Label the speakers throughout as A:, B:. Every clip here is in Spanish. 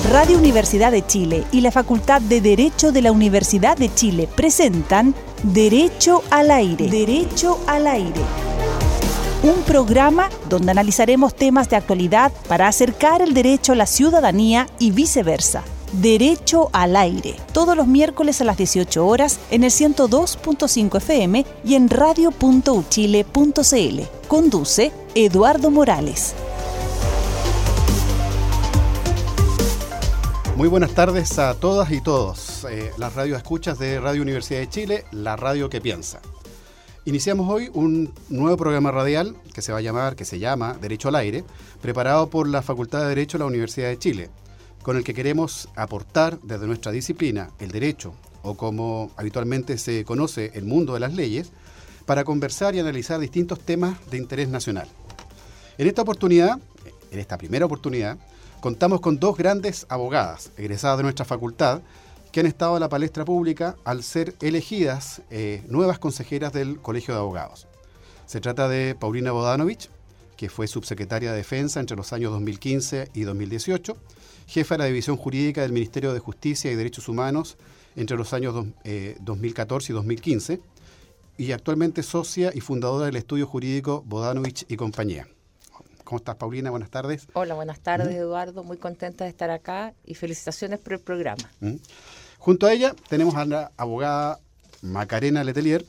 A: Radio Universidad de Chile y la Facultad de Derecho de la Universidad de Chile presentan Derecho al Aire. Derecho al Aire. Un programa donde analizaremos temas de actualidad para acercar el derecho a la ciudadanía y viceversa. Derecho al Aire, todos los miércoles a las 18 horas en el 102.5 FM y en radio.uchile.cl. Conduce Eduardo Morales.
B: Muy buenas tardes a todas y todos. Las radioescuchas de Radio Universidad de Chile, la radio que piensa. Iniciamos hoy un nuevo programa radial que se llama Derecho al Aire, preparado por la Facultad de Derecho de la Universidad de Chile, con el que queremos aportar desde nuestra disciplina, el derecho, o como habitualmente se conoce, el mundo de las leyes, para conversar y analizar distintos temas de interés nacional. En esta primera oportunidad, contamos con dos grandes abogadas, egresadas de nuestra facultad, que han estado en la palestra pública al ser elegidas nuevas consejeras del Colegio de Abogados. Se trata de Paulina Bodanovich, que fue subsecretaria de Defensa entre los años 2015 y 2018, jefa de la División Jurídica del Ministerio de Justicia y Derechos Humanos entre los años 2014 y 2015, y actualmente socia y fundadora del estudio jurídico Bodanovich y Compañía. ¿Cómo estás, Paulina? Buenas tardes.
C: Hola, buenas tardes, Eduardo. Muy contenta de estar acá y felicitaciones por el programa.
B: Junto a ella tenemos a la abogada Macarena Letelier,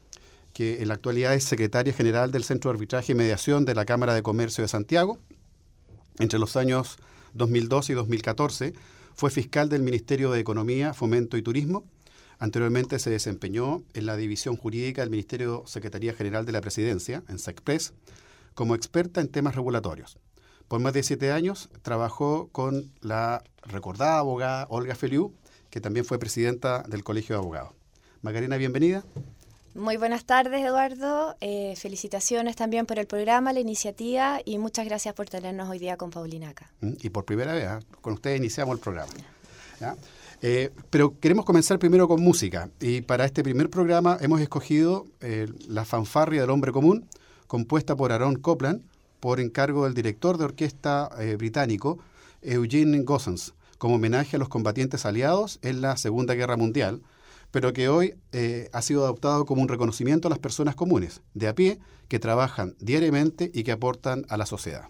B: que en la actualidad es secretaria general del Centro de Arbitraje y Mediación de la Cámara de Comercio de Santiago. Entre los años 2012 y 2014 fue fiscal del Ministerio de Economía, Fomento y Turismo. Anteriormente se desempeñó en la División Jurídica del Ministerio Secretaría General de la Presidencia, en SECPRES, como experta en temas regulatorios. Por más de 7 años trabajó con la recordada abogada Olga Feliú, que también fue presidenta del Colegio de Abogados. Macarena, bienvenida.
D: Muy buenas tardes, Eduardo. Felicitaciones también por el programa, la iniciativa, y muchas gracias por tenernos hoy día con Paulina acá.
B: Y por primera vez, con ustedes iniciamos el programa. ¿Ya? Pero queremos comenzar primero con música, y para este primer programa hemos escogido la fanfarria del hombre común, compuesta por Aaron Copland, por encargo del director de orquesta británico Eugene Gossens, como homenaje a los combatientes aliados en la Segunda Guerra Mundial, pero que hoy ha sido adoptado como un reconocimiento a las personas comunes, de a pie, que trabajan diariamente y que aportan a la sociedad.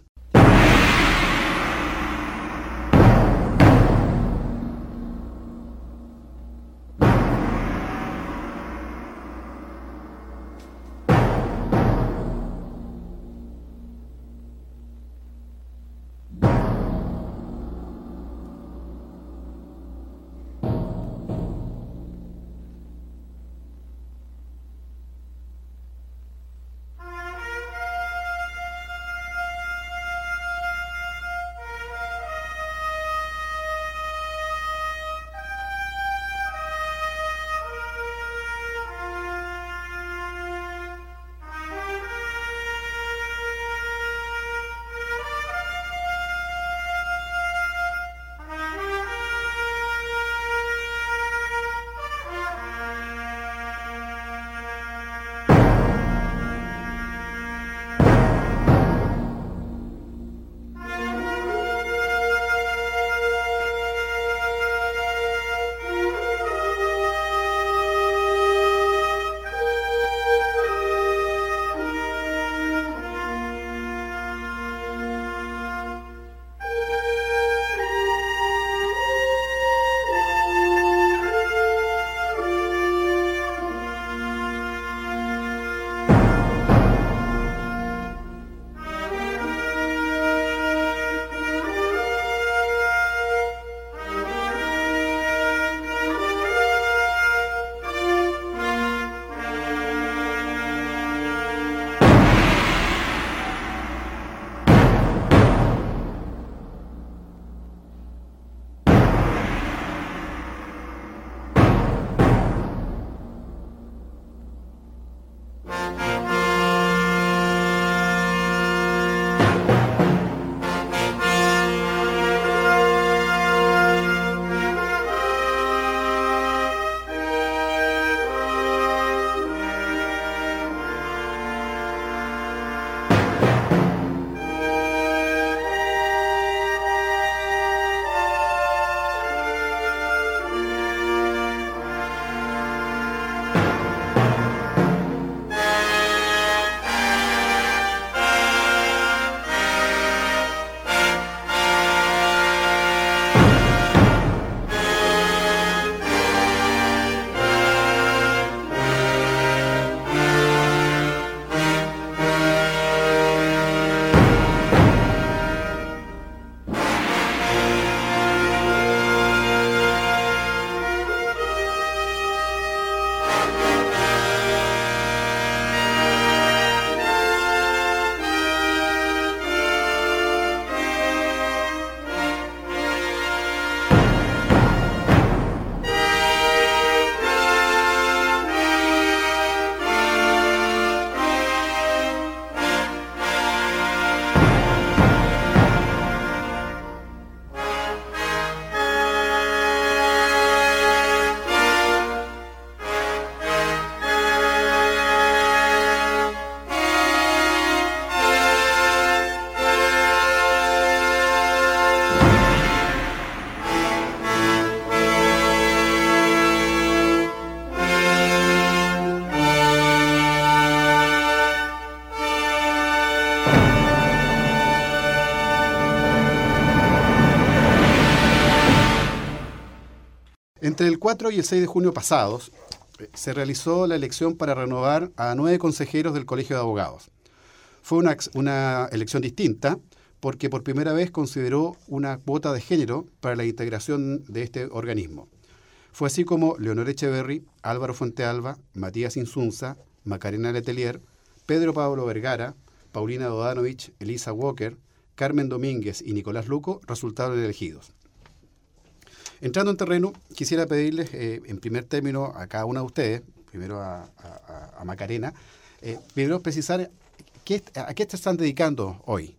B: Entre el 4 y el 6 de junio pasados, se realizó la elección para renovar a 9 consejeros del Colegio de Abogados. Fue una elección distinta porque por primera vez consideró una cuota de género para la integración de este organismo. Fue así como Leonor Echeverry, Álvaro Fuentealba, Matías Insunza, Macarena Letelier, Pedro Pablo Vergara, Paulina Dodanovich, Elisa Walker, Carmen Domínguez y Nicolás Luco resultaron elegidos. Entrando en terreno, quisiera pedirles en primer término a cada una de ustedes, primero a Macarena, primero precisar a qué te están dedicando hoy.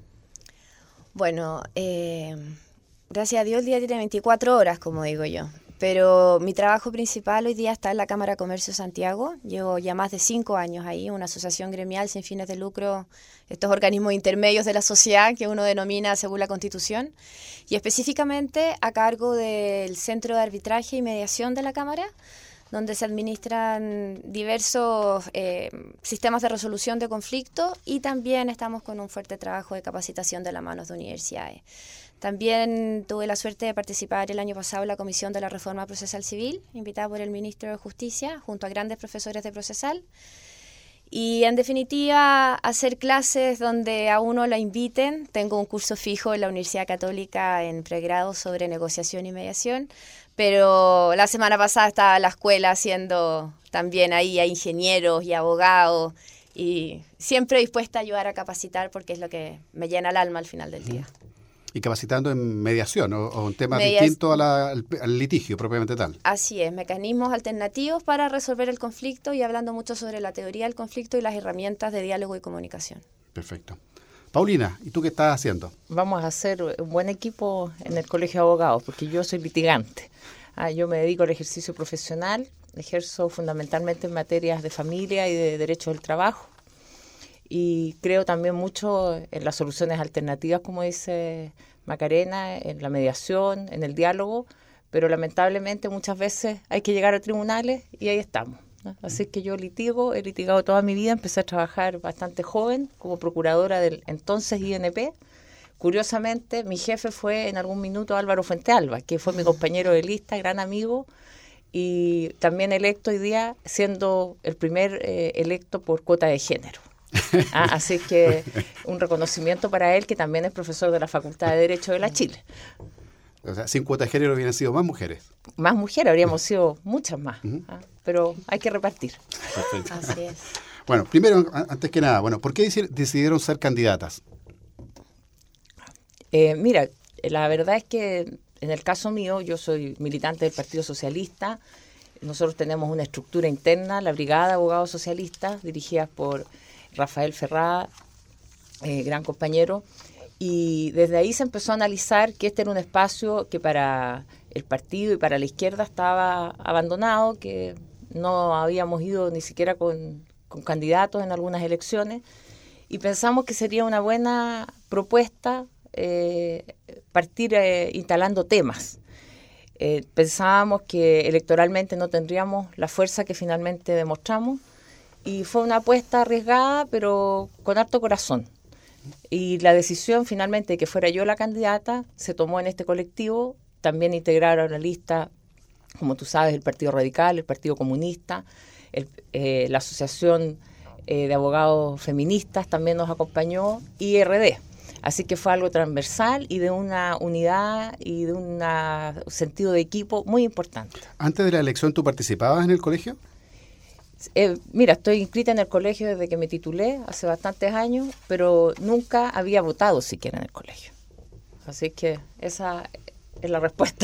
D: Bueno, gracias a Dios el día tiene 24 horas, como digo yo. Pero mi trabajo principal hoy día está en la Cámara de Comercio Santiago. Llevo ya más de 5 años ahí, una asociación gremial sin fines de lucro, estos organismos intermedios de la sociedad que uno denomina según la Constitución, y específicamente a cargo del Centro de Arbitraje y Mediación de la Cámara, donde se administran diversos sistemas de resolución de conflictos, y también estamos con un fuerte trabajo de capacitación de la mano de universidades. También tuve la suerte de participar el año pasado en la Comisión de la Reforma Procesal Civil, invitada por el Ministro de Justicia, junto a grandes profesores de procesal. Y en definitiva, hacer clases donde a uno lo inviten. Tengo un curso fijo en la Universidad Católica en pregrado sobre negociación y mediación, pero la semana pasada estaba en la escuela haciendo también ahí a ingenieros y abogados, y siempre dispuesta a ayudar a capacitar porque es lo que me llena el alma al final del día.
B: Y capacitando en mediación o un tema distinto al litigio propiamente tal.
D: Así es, mecanismos alternativos para resolver el conflicto, y hablando mucho sobre la teoría del conflicto y las herramientas de diálogo y comunicación.
B: Perfecto. Paulina, ¿y tú qué estás haciendo?
C: Vamos a hacer un buen equipo en el Colegio de Abogados, porque yo soy litigante. Yo me dedico al ejercicio profesional, ejerzo fundamentalmente en materias de familia y de derecho del trabajo. Y creo también mucho en las soluciones alternativas, como dice Macarena, en la mediación, en el diálogo, pero lamentablemente muchas veces hay que llegar a tribunales y ahí estamos, ¿no? Así que yo he litigado toda mi vida, empecé a trabajar bastante joven como procuradora del entonces INP. Curiosamente, mi jefe fue en algún minuto Álvaro Fuentealba, que fue mi compañero de lista, gran amigo, y también electo hoy día, siendo el primer electo por cuota de género. Así que un reconocimiento para él, que también es profesor de la Facultad de Derecho de la Chile.
B: O sea, sin cuota de género hubieran sido más mujeres.
C: Más mujeres, habríamos sido muchas más, pero hay que repartir.
B: Perfecto.
D: Así es.
B: Bueno, primero, antes que nada, ¿por qué decidieron ser candidatas?
C: Mira, la verdad es que en el caso mío, yo soy militante del Partido Socialista. Nosotros tenemos una estructura interna, la Brigada de Abogados Socialistas, dirigida por Rafael Ferrada, gran compañero, y desde ahí se empezó a analizar que este era un espacio que para el partido y para la izquierda estaba abandonado, que no habíamos ido ni siquiera con candidatos en algunas elecciones, y pensamos que sería una buena propuesta partir instalando temas. Pensábamos que electoralmente no tendríamos la fuerza que finalmente demostramos, y fue una apuesta arriesgada, pero con harto corazón. Y la decisión finalmente de que fuera yo la candidata se tomó en este colectivo. También integraron a la lista, como tú sabes, el Partido Radical, el Partido Comunista, la Asociación de Abogados Feministas también nos acompañó, y RD. Así que fue algo transversal y de una unidad y de un sentido de equipo muy importante.
B: ¿Antes de la elección tú participabas en el colegio?
C: Mira, estoy inscrita en el colegio desde que me titulé, hace bastantes años, pero nunca había votado siquiera en el colegio. Así que esa es la respuesta.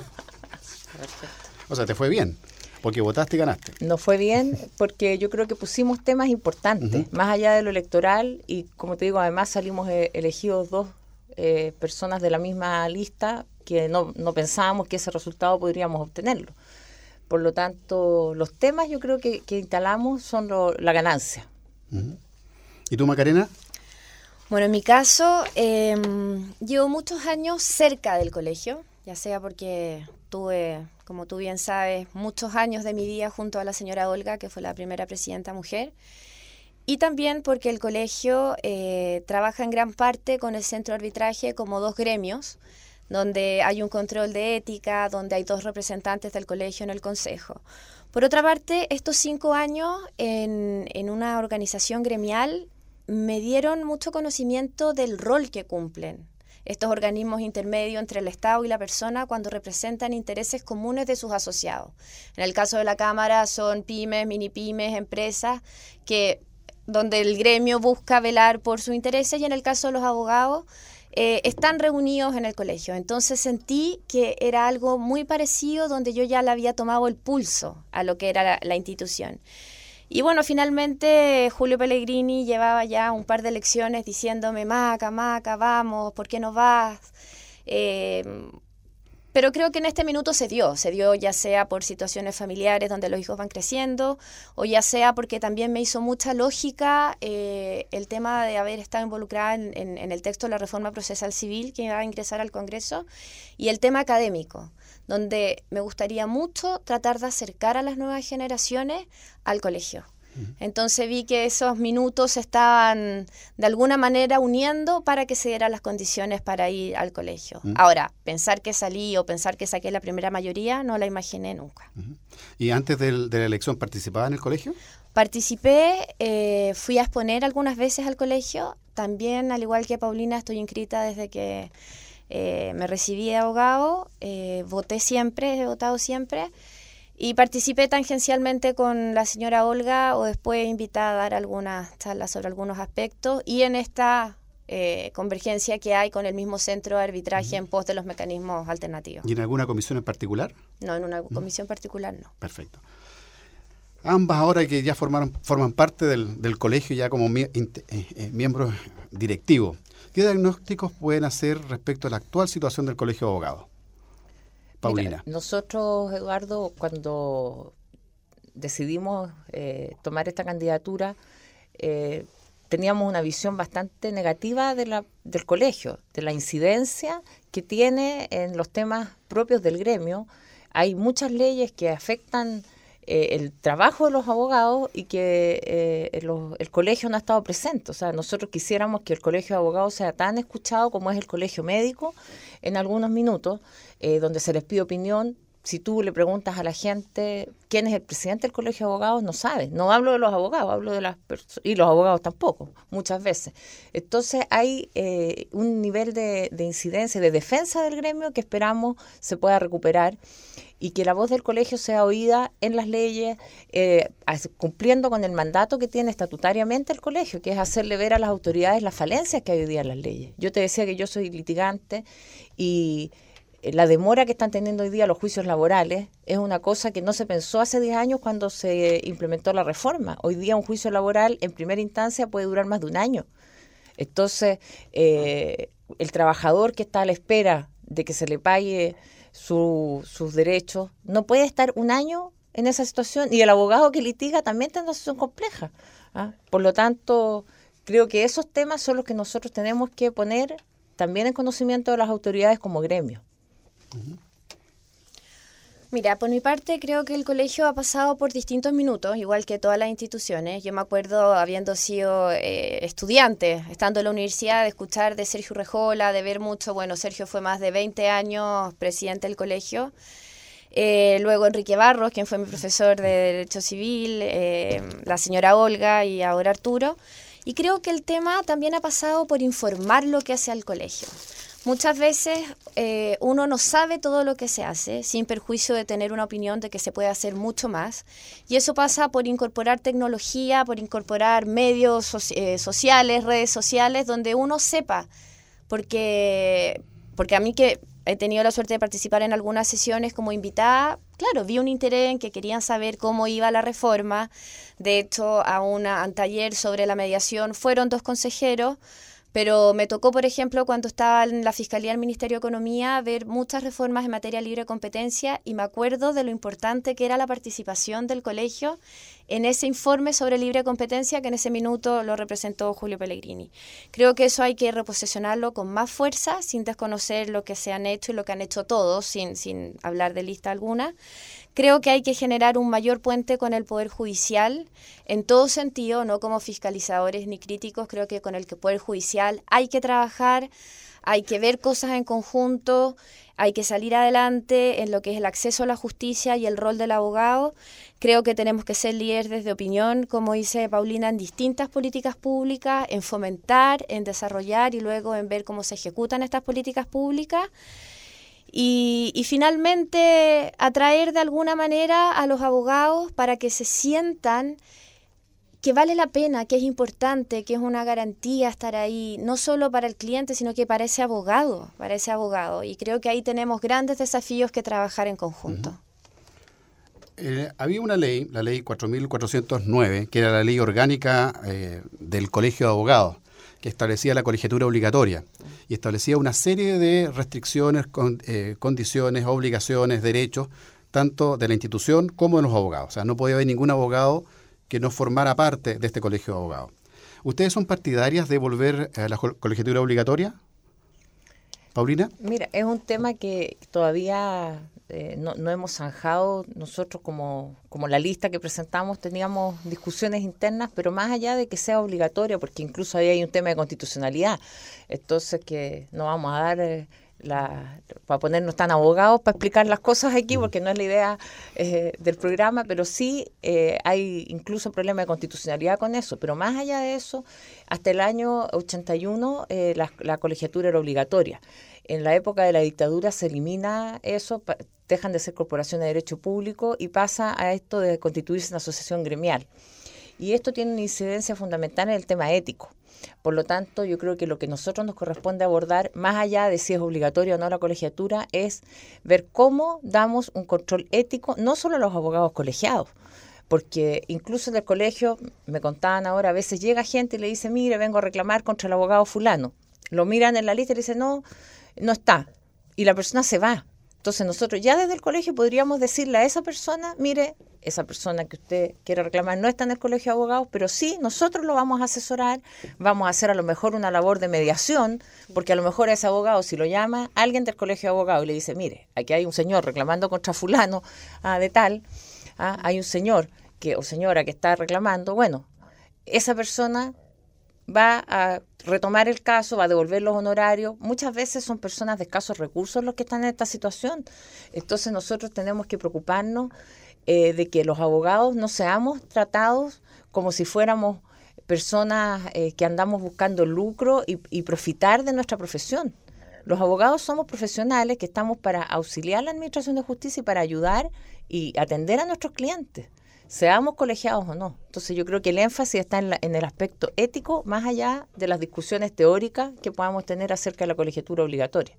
B: O sea, te fue bien, porque votaste y ganaste.
C: Nos fue bien porque yo creo que pusimos temas importantes, más allá de lo electoral, y como te digo, además salimos elegidos 2 personas de la misma lista que no pensábamos que ese resultado podríamos obtenerlo. Por lo tanto, los temas yo creo que instalamos son la ganancia.
B: ¿Y tú, Macarena?
D: Bueno, en mi caso, llevo muchos años cerca del colegio, ya sea porque tuve, como tú bien sabes, muchos años de mi vida junto a la señora Olga, que fue la primera presidenta mujer, y también porque el colegio trabaja en gran parte con el Centro de Arbitraje como 2 gremios, donde hay un control de ética, donde hay 2 representantes del colegio en el consejo. Por otra parte, estos 5 años en una organización gremial me dieron mucho conocimiento del rol que cumplen estos organismos intermedios entre el Estado y la persona cuando representan intereses comunes de sus asociados. En el caso de la Cámara son pymes, mini pymes, empresas, donde el gremio busca velar por sus intereses, y en el caso de los abogados están reunidos en el colegio. Entonces sentí que era algo muy parecido, donde yo ya le había tomado el pulso a lo que era la institución. Y bueno, finalmente Julio Pellegrini llevaba ya un par de lecciones diciéndome, Maca, vamos, ¿por qué no vas? Pero creo que en este minuto se dio ya sea por situaciones familiares donde los hijos van creciendo, o ya sea porque también me hizo mucha lógica el tema de haber estado involucrada en el texto de la reforma procesal civil que iba a ingresar al Congreso, y el tema académico, donde me gustaría mucho tratar de acercar a las nuevas generaciones al colegio. Entonces vi que esos minutos se estaban de alguna manera uniendo para que se dieran las condiciones para ir al colegio. Ahora, pensar que salí o pensar que saqué la primera mayoría, no la imaginé nunca.
B: ¿Y antes de la elección participaba en el colegio?
D: Participé, fui a exponer algunas veces al colegio. También, al igual que Paulina, estoy inscrita desde que me recibí de abogado. Voté siempre, he votado siempre. Y participé tangencialmente con la señora Olga, o después invitada a dar algunas charlas sobre algunos aspectos, y en esta convergencia que hay con el mismo centro de arbitraje en pos de los mecanismos alternativos.
B: ¿Y en alguna comisión en particular?
D: No, en una comisión particular no.
B: Perfecto. Ambas ahora que ya forman parte del colegio ya como miembros directivos, ¿qué diagnósticos pueden hacer respecto a la actual situación del Colegio de Abogados? Paulina.
C: Mira, nosotros, Eduardo, cuando decidimos tomar esta candidatura, teníamos una visión bastante negativa del colegio, de la incidencia que tiene en los temas propios del gremio. Hay muchas leyes que afectan el trabajo de los abogados y que el colegio no ha estado presente. O sea, nosotros quisiéramos que el colegio de abogados sea tan escuchado como es el colegio médico en algunos minutos, donde se les pide opinión. Si tú le preguntas a la gente quién es el presidente del colegio de abogados, no sabe. No hablo de los abogados, hablo de las personas, y los abogados tampoco, muchas veces. Entonces hay un nivel de incidencia, de defensa del gremio que esperamos se pueda recuperar, y que la voz del colegio sea oída en las leyes, cumpliendo con el mandato que tiene estatutariamente el colegio, que es hacerle ver a las autoridades las falencias que hay hoy día en las leyes. Yo te decía que yo soy litigante, y la demora que están teniendo hoy día los juicios laborales es una cosa que no se pensó hace 10 años cuando se implementó la reforma. Hoy día un juicio laboral en primera instancia puede durar más de un año. Entonces, el trabajador que está a la espera de que se le pague sus derechos no puede estar un año en esa situación, y el abogado que litiga también tiene una situación compleja. Por lo tanto, creo que esos temas son los que nosotros tenemos que poner también en conocimiento de las autoridades como gremio.
D: Mira, por mi parte creo que el colegio ha pasado por distintos minutos, igual que todas las instituciones. Yo me acuerdo, habiendo sido estudiante, estando en la universidad, de escuchar de Sergio Rejola, de ver mucho. Bueno, Sergio fue más de 20 años presidente del colegio. Luego Enrique Barros, quien fue mi profesor de Derecho Civil, la señora Olga y ahora Arturo. Y creo que el tema también ha pasado por informar lo que hace al colegio. Muchas veces uno no sabe todo lo que se hace, sin perjuicio de tener una opinión de que se puede hacer mucho más. Y eso pasa por incorporar tecnología, por incorporar medios sociales, redes sociales, donde uno sepa. Porque a mí, que he tenido la suerte de participar en algunas sesiones como invitada, claro, vi un interés en que querían saber cómo iba la reforma. De hecho, a un taller sobre la mediación fueron 2 consejeros. Pero me tocó, por ejemplo, cuando estaba en la Fiscalía del Ministerio de Economía, ver muchas reformas en materia de libre competencia, y me acuerdo de lo importante que era la participación del colegio en ese informe sobre libre competencia que en ese minuto lo representó Julio Pellegrini. Creo que eso hay que reposicionarlo con más fuerza, sin desconocer lo que se han hecho y lo que han hecho todos, sin hablar de lista alguna. Creo que hay que generar un mayor puente con el Poder Judicial, en todo sentido, no como fiscalizadores ni críticos. Creo que con el Poder Judicial hay que trabajar, hay que ver cosas en conjunto, hay que salir adelante en lo que es el acceso a la justicia y el rol del abogado. Creo que tenemos que ser líderes de opinión, como dice Paulina, en distintas políticas públicas, en fomentar, en desarrollar y luego en ver cómo se ejecutan estas políticas públicas. Y finalmente atraer de alguna manera a los abogados para que se sientan que vale la pena, que es importante, que es una garantía estar ahí, no solo para el cliente, sino que para ese abogado, Y creo que ahí tenemos grandes desafíos que trabajar en conjunto.
B: Había una ley, la ley 4.409, que era la ley orgánica del Colegio de Abogados, que establecía la colegiatura obligatoria y establecía una serie de restricciones, condiciones, obligaciones, derechos, tanto de la institución como de los abogados. O sea, no podía haber ningún abogado que no formara parte de este colegio de abogados. ¿Ustedes son partidarias de volver a la colegiatura obligatoria? ¿Paulina?
C: Mira, es un tema que todavía no hemos zanjado. Nosotros como la lista que presentamos teníamos discusiones internas, pero más allá de que sea obligatoria, porque incluso ahí hay un tema de constitucionalidad, entonces que no vamos a dar para ponernos tan abogados para explicar las cosas aquí, porque no es la idea del programa, pero sí hay incluso problemas de constitucionalidad con eso. Pero más allá de eso, hasta el año 81 la colegiatura era obligatoria. En la época de la dictadura se elimina eso, dejan de ser corporaciones de derecho público y pasa a esto de constituirse una asociación gremial. Y esto tiene una incidencia fundamental en el tema ético. Por lo tanto, yo creo que lo que nosotros nos corresponde abordar, más allá de si es obligatoria o no la colegiatura, es ver cómo damos un control ético, no solo a los abogados colegiados, porque incluso en el colegio, me contaban ahora, a veces llega gente y le dice, mire, vengo a reclamar contra el abogado fulano. Lo miran en la lista y le dicen, no está. Y la persona se va. Entonces nosotros ya desde el colegio podríamos decirle a esa persona, mire, esa persona que usted quiere reclamar no está en el colegio de abogados, pero sí, nosotros lo vamos a asesorar, vamos a hacer a lo mejor una labor de mediación, porque a lo mejor a ese abogado, si lo llama alguien del colegio de abogados y le dice, mire, aquí hay un señor reclamando contra fulano de tal, hay un señor o señora que está reclamando, bueno, esa persona va a retomar el caso, va a devolver los honorarios. Muchas veces son personas de escasos recursos los que están en esta situación. Entonces nosotros tenemos que preocuparnos de que los abogados no seamos tratados como si fuéramos personas que andamos buscando lucro y profitar de nuestra profesión. Los abogados somos profesionales que estamos para auxiliar a la Administración de Justicia y para ayudar y atender a nuestros clientes, seamos colegiados o no. Entonces yo creo que el énfasis está en el aspecto ético, más allá de las discusiones teóricas que podamos tener acerca de la colegiatura obligatoria.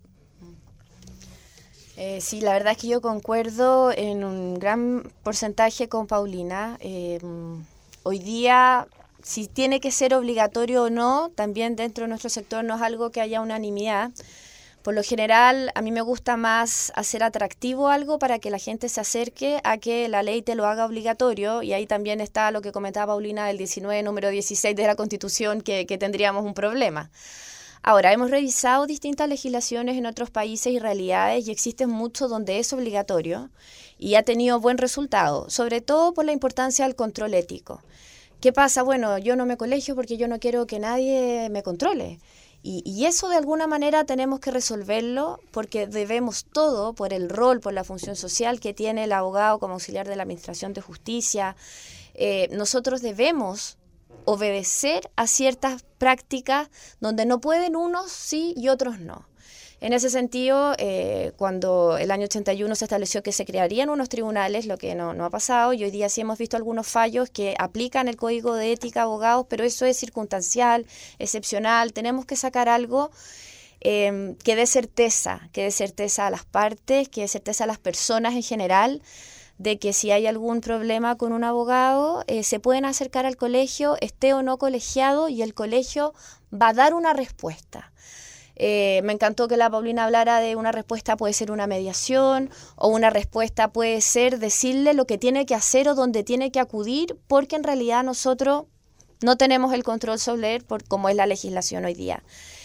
D: Sí, la verdad es que yo concuerdo en un gran porcentaje con Paulina. Hoy día, si tiene que ser obligatorio o no, también dentro de nuestro sector no es algo que haya unanimidad. Por lo general, a mí me gusta más hacer atractivo algo para que la gente se acerque a que la ley te lo haga obligatorio, y ahí también está lo que comentaba Paulina, el 19, número 16 de la Constitución, que tendríamos un problema. Ahora, hemos revisado distintas legislaciones en otros países y realidades y existe mucho donde es obligatorio y ha tenido buen resultado, sobre todo por la importancia del control ético. ¿Qué pasa? Bueno, yo no me colegio porque yo no quiero que nadie me controle. Y eso de alguna manera tenemos que resolverlo porque debemos todo, por el rol, por la función social que tiene el abogado como auxiliar de la Administración de Justicia, nosotros debemos obedecer a ciertas prácticas donde no pueden unos sí y otros no. En ese sentido, cuando el año 81 se estableció que se crearían unos tribunales, lo que no ha pasado, y hoy día sí hemos visto algunos fallos que aplican el Código de Ética a abogados, pero eso es circunstancial, excepcional. Tenemos que sacar algo que dé certeza a las partes, que dé certeza a las personas en general, de que si hay algún problema con un abogado, se pueden acercar al colegio, esté o no colegiado, y el colegio va a dar una respuesta. Me encantó que la Paulina hablara de una respuesta, puede ser una mediación, o una respuesta puede ser decirle lo que tiene que hacer o dónde tiene que acudir, porque en realidad nosotros no tenemos el control sobre él por cómo es la legislación hoy día.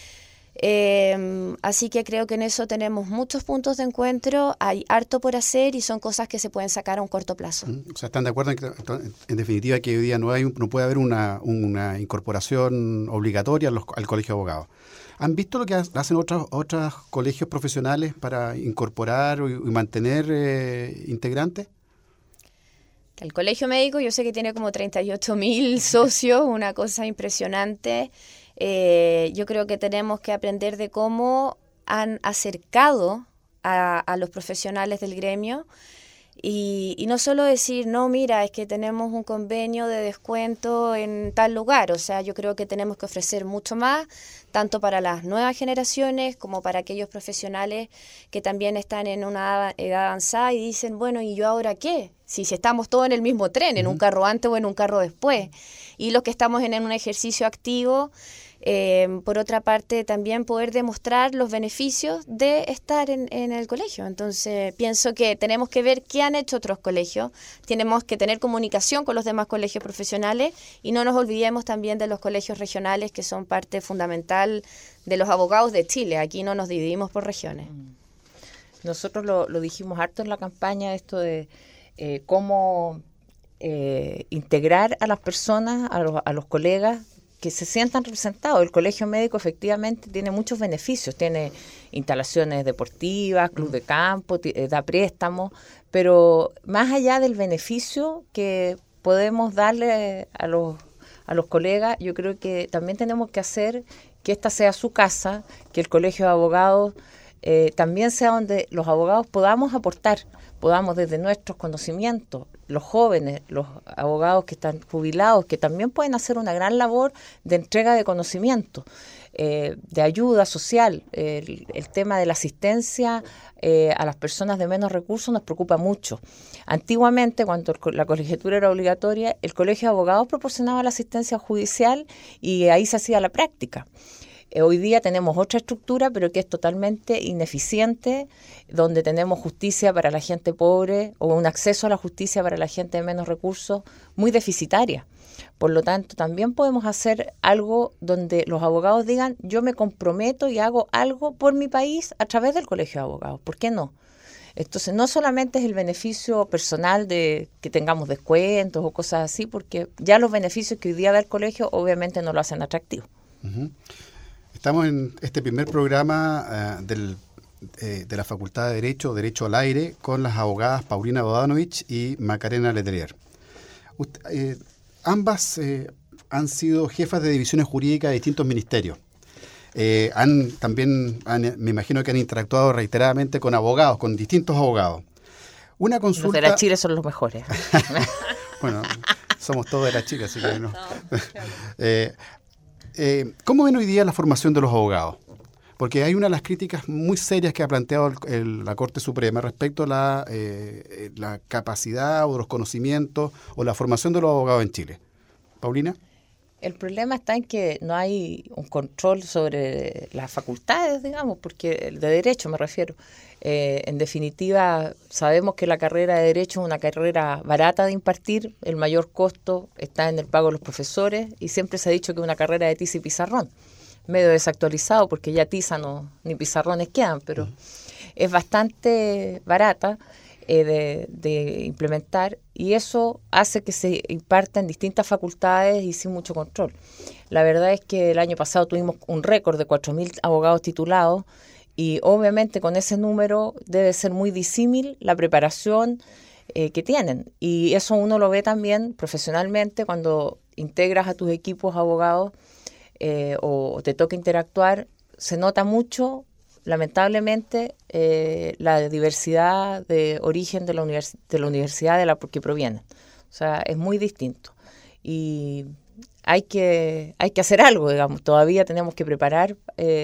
D: Así que creo que en eso tenemos muchos puntos de encuentro, hay harto por hacer y son cosas que se pueden sacar a un corto plazo.
B: O sea, ¿están de acuerdo en definitiva que hoy día no puede haber una incorporación obligatoria al Colegio de Abogados? ¿Han visto lo que hacen otros colegios profesionales para incorporar y mantener integrantes?
D: El colegio médico yo sé que tiene como 38.000 socios, una cosa impresionante. Yo creo que tenemos que aprender de cómo han acercado a los profesionales del gremio y no solo decir, no, mira, es que tenemos un convenio de descuento en tal lugar. O sea, yo creo que tenemos que ofrecer mucho más, tanto para las nuevas generaciones como para aquellos profesionales que también están en una edad avanzada y dicen, bueno, ¿y yo ahora qué? Si estamos todos en el mismo tren, en un carro antes o en un carro después. Y los que estamos en un ejercicio activo, por otra parte, también poder demostrar los beneficios de estar en el colegio. Entonces, pienso que tenemos que ver qué han hecho otros colegios, tenemos que tener comunicación con los demás colegios profesionales y no nos olvidemos también de los colegios regionales que son parte fundamental de los abogados de Chile. Aquí no nos dividimos por regiones.
C: Nosotros lo dijimos harto en la campaña, esto de cómo integrar a las personas, a los colegas, que se sientan representados. El colegio médico efectivamente tiene muchos beneficios, tiene instalaciones deportivas, club de campo, da préstamos, pero más allá del beneficio que podemos darle a los colegas, yo creo que también tenemos que hacer que esta sea su casa, que el colegio de abogados también sea donde los abogados podamos aportar, podamos desde nuestros conocimientos, los jóvenes, los abogados que están jubilados, que también pueden hacer una gran labor de entrega de conocimiento, de ayuda social. El tema de la asistencia a las personas de menos recursos nos preocupa mucho. Antiguamente, cuando la colegiatura era obligatoria, el colegio de abogados proporcionaba la asistencia judicial y ahí se hacía la práctica. Hoy día tenemos otra estructura, pero que es totalmente ineficiente, donde tenemos justicia para la gente pobre o un acceso a la justicia para la gente de menos recursos muy deficitaria. Por lo tanto, también podemos hacer algo donde los abogados digan, yo me comprometo y hago algo por mi país a través del colegio de abogados. ¿Por qué no? Entonces, no solamente es el beneficio personal de que tengamos descuentos o cosas así, porque ya los beneficios que hoy día da el colegio obviamente no lo hacen atractivo.
B: Uh-huh. Estamos en este primer programa de la Facultad de Derecho al Aire, con las abogadas Paulina Bodanovich y Macarena Letelier. Ambas han sido jefas de divisiones jurídicas de distintos ministerios. Me imagino que han interactuado reiteradamente con abogados, con distintos abogados. Una consulta...
C: Los de la Chile son los mejores.
B: Bueno, somos todos de la Chile, así que no. ¿Cómo ven hoy día la formación de los abogados? Porque hay una de las críticas muy serias que ha planteado la Corte Suprema respecto a la capacidad o los conocimientos o la formación de los abogados en Chile. Paulina.
C: El problema está en que no hay un control sobre las facultades, digamos, porque de derecho me refiero. En definitiva, sabemos que la carrera de derecho es una carrera barata de impartir, el mayor costo está en el pago de los profesores y siempre se ha dicho que es una carrera de tiza y pizarrón, medio desactualizado porque ya tiza ni pizarrones quedan, pero es bastante barata de implementar y eso hace que se imparta en distintas facultades y sin mucho control. La verdad es que el año pasado tuvimos un récord de 4.000 abogados titulados y obviamente con ese número debe ser muy disímil la preparación que tienen. Y eso uno lo ve también profesionalmente cuando integras a tus equipos abogados o te toca interactuar. Se nota mucho, lamentablemente, la diversidad de origen de la universidad de la que provienen. O sea, es muy distinto. Y hay que hacer algo, digamos. Todavía tenemos que preparar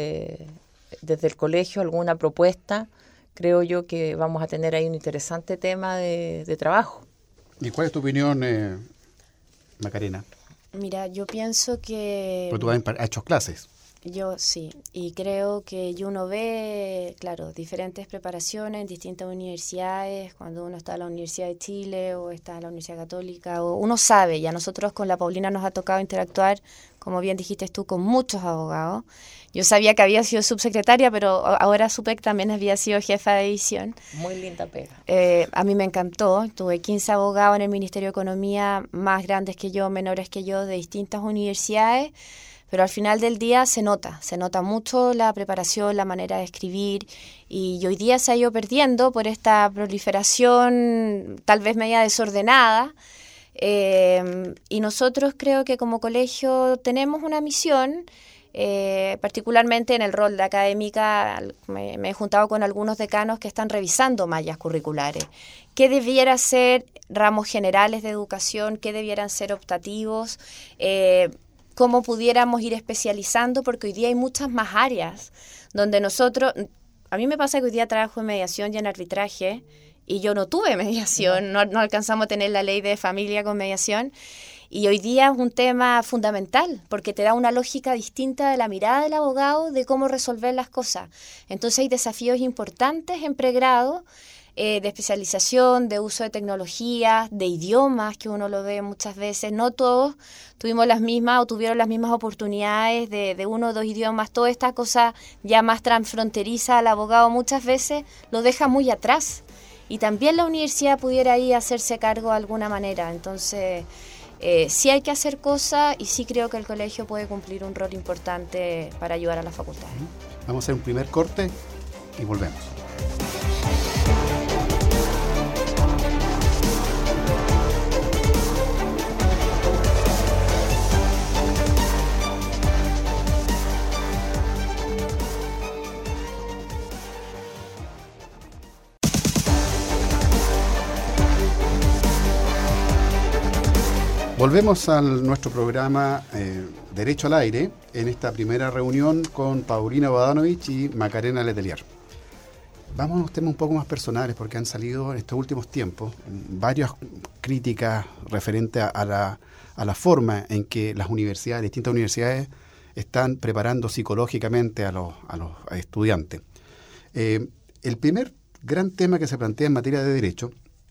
C: desde el colegio alguna propuesta. Creo yo que vamos a tener ahí un interesante tema de trabajo.
B: ¿Y cuál es tu opinión, Macarena?
D: Mira, yo pienso que...
B: Porque tú has hecho clases.
D: Yo sí, y creo que uno ve, claro, diferentes preparaciones en distintas universidades, cuando uno está en la Universidad de Chile o está en la Universidad Católica, o uno sabe, y a nosotros con la Paulina nos ha tocado interactuar, como bien dijiste tú, con muchos abogados. Yo sabía que había sido subsecretaria, pero ahora supe que también había sido jefa de división.
C: Muy linda pega.
D: A mí me encantó, tuve 15 abogados en el Ministerio de Economía, más grandes que yo, menores que yo, de distintas universidades. pero al final del día se nota mucho la preparación, la manera de escribir, y hoy día se ha ido perdiendo por esta proliferación tal vez media desordenada. Y nosotros creo que como colegio tenemos una misión, particularmente en el rol de académica. Me he juntado con algunos decanos que están revisando mallas curriculares. ¿Qué debiera ser ramos generales de educación? ¿Qué debieran ser optativos? ¿Cómo pudiéramos ir especializando? Porque hoy día hay muchas más áreas donde nosotros... A mí me pasa que hoy día trabajo en mediación y en arbitraje, y yo no tuve mediación, no alcanzamos a tener la ley de familia con mediación, y hoy día es un tema fundamental, porque te da una lógica distinta de la mirada del abogado de cómo resolver las cosas. Entonces hay desafíos importantes en pregrado, de especialización, de uso de tecnologías, de idiomas, que uno lo ve muchas veces. No todos tuvimos las mismas o tuvieron las mismas oportunidades de uno o dos idiomas. Toda esta cosa ya más transfronteriza al abogado muchas veces lo deja muy atrás. Y también la universidad pudiera ahí hacerse cargo de alguna manera. Entonces, sí hay que hacer cosas, y sí creo que el colegio puede cumplir un rol importante para ayudar a la facultad.
B: Vamos a hacer un primer corte y volvemos. Volvemos a nuestro programa Derecho al Aire, en esta primera reunión con Paulina Bodanovich y Macarena Letelier. Vamos a unos temas un poco más personales, porque han salido en estos últimos tiempos varias críticas referentes a la forma en que las universidades, distintas universidades, están preparando psicológicamente a los estudiantes. El primer gran tema que se plantea en materia de derecho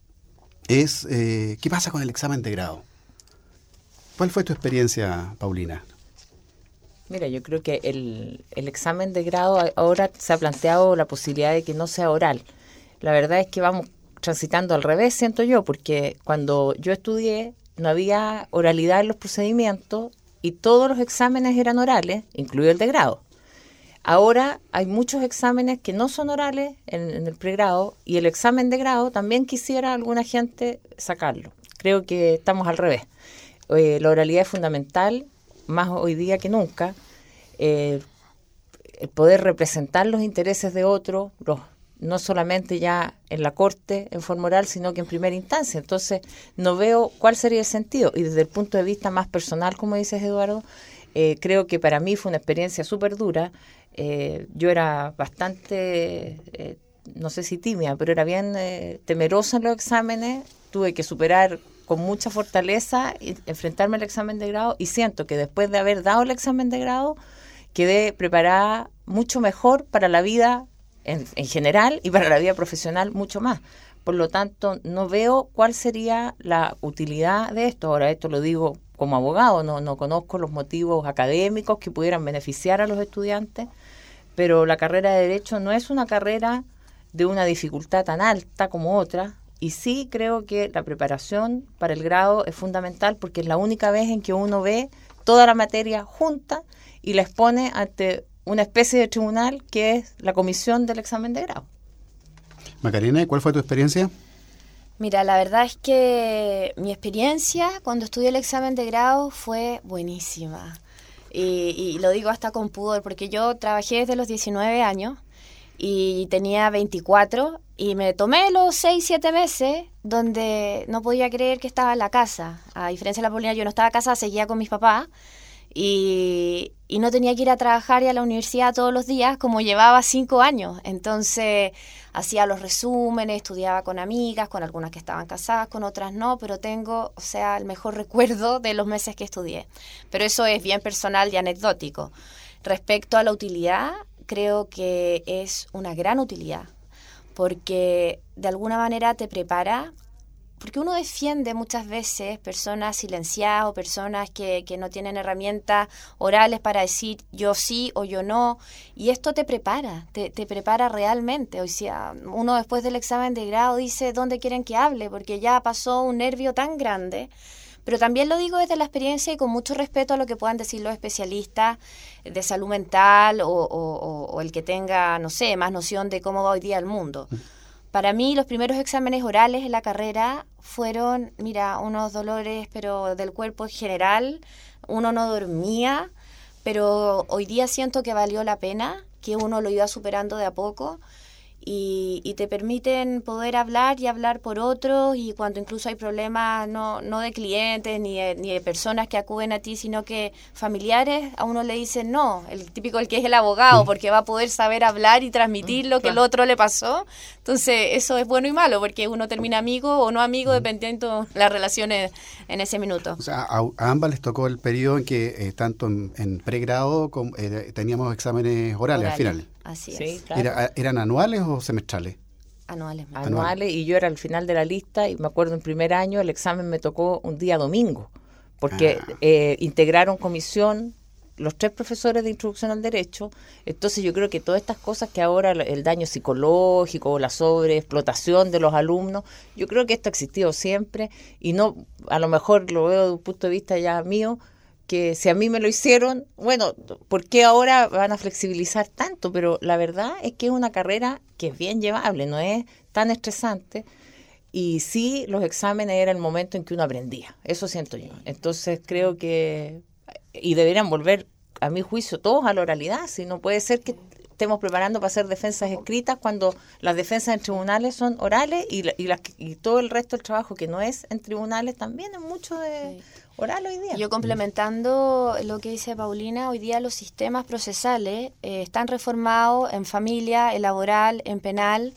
B: es ¿qué pasa con el examen de grado? ¿Cuál fue tu experiencia, Paulina?
C: Mira, yo creo que el examen de grado ahora se ha planteado la posibilidad de que no sea oral. La verdad es que vamos transitando al revés, siento yo, porque cuando yo estudié no había oralidad en los procedimientos y todos los exámenes eran orales, incluido el de grado. Ahora hay muchos exámenes que no son orales en el pregrado, y el examen de grado también quisiera alguna gente sacarlo. Creo que estamos al revés. La oralidad es fundamental, más hoy día que nunca. El poder representar los intereses de otros, no solamente ya en la corte en forma oral, sino que en primera instancia. Entonces no veo cuál sería el sentido. Y desde el punto de vista más personal, como dices, Eduardo, creo que para mí fue una experiencia súper dura. Yo era bastante, no sé si tímida, pero era bien temerosa en los exámenes. Tuve que superar con mucha fortaleza y enfrentarme al examen de grado, y siento que después de haber dado el examen de grado quedé preparada mucho mejor para la vida en general y para la vida profesional mucho más. Por lo tanto, no veo cuál sería la utilidad de esto. Ahora, esto lo digo como abogado, no conozco los motivos académicos que pudieran beneficiar a los estudiantes, pero la carrera de Derecho no es una carrera de una dificultad tan alta como otra. Y sí creo que la preparación para el grado es fundamental, porque es la única vez en que uno ve toda la materia junta y la expone ante una especie de tribunal que es la comisión del examen de grado.
B: Macarena, ¿cuál fue tu experiencia?
D: Mira, la verdad es que mi experiencia cuando estudié el examen de grado fue buenísima. Y lo digo hasta con pudor, porque yo trabajé desde los 19 años y tenía 24, y me tomé los 6-7 meses donde no podía creer que estaba en la casa. A diferencia de la Paulina, yo no estaba casada, seguía con mis papás, y no tenía que ir a trabajar y a la universidad todos los días como llevaba 5 años. Entonces hacía los resúmenes, estudiaba con amigas, con algunas que estaban casadas, con otras no, pero tengo, el mejor recuerdo de los meses que estudié. Pero eso es bien personal y anecdótico. Respecto a la utilidad, creo que es una gran utilidad, porque de alguna manera te prepara, porque uno defiende muchas veces personas silenciadas o personas que no tienen herramientas orales para decir yo sí o yo no, y esto te prepara realmente. O sea, uno después del examen de grado dice ¿dónde quieren que hable? Porque ya pasó un nervio tan grande, pero también lo digo desde la experiencia y con mucho respeto a lo que puedan decir los especialistas de salud mental o el que tenga, no sé, más noción de cómo va hoy día el mundo. Para mí, los primeros exámenes orales en la carrera fueron, mira, unos dolores, pero del cuerpo en general. Uno no dormía, pero hoy día siento que valió la pena, que uno lo iba superando de a poco. Y te permiten poder hablar y hablar por otros, y cuando incluso hay problemas no de clientes ni de personas que acuden a ti, sino que familiares, a uno le dicen no, el típico, el que es el abogado, porque va a poder saber hablar y transmitir lo que el otro le pasó. Entonces eso es bueno y malo, porque uno termina amigo o no amigo dependiendo de las relaciones en ese minuto.
B: O sea, a ambas les tocó el periodo en que tanto en pregrado teníamos exámenes orales al final.
D: Así
C: sí,
D: es.
C: Claro.
B: ¿Eran anuales o semestrales?
D: Anuales.
C: Y yo era al final de la lista, y me acuerdo en primer año el examen me tocó un día domingo, porque integraron comisión los 3 profesores de introducción al derecho. Entonces yo creo que todas estas cosas que ahora, el daño psicológico, la sobreexplotación de los alumnos, yo creo que esto ha existido siempre, y no, a lo mejor lo veo desde un punto de vista ya mío, que si a mí me lo hicieron, bueno, ¿por qué ahora van a flexibilizar tanto? Pero la verdad es que es una carrera que es bien llevable, no es tan estresante, y sí, los exámenes era el momento en que uno aprendía, eso siento yo. Entonces creo que, y deberían volver, a mi juicio, todos a la oralidad, si no puede ser que estemos preparando para hacer defensas escritas cuando las defensas en tribunales son orales, y todo el resto del trabajo que no es en tribunales también es mucho de oral hoy día.
D: Yo complementando lo que dice Paulina, hoy día los sistemas procesales están reformados en familia, en laboral, en penal.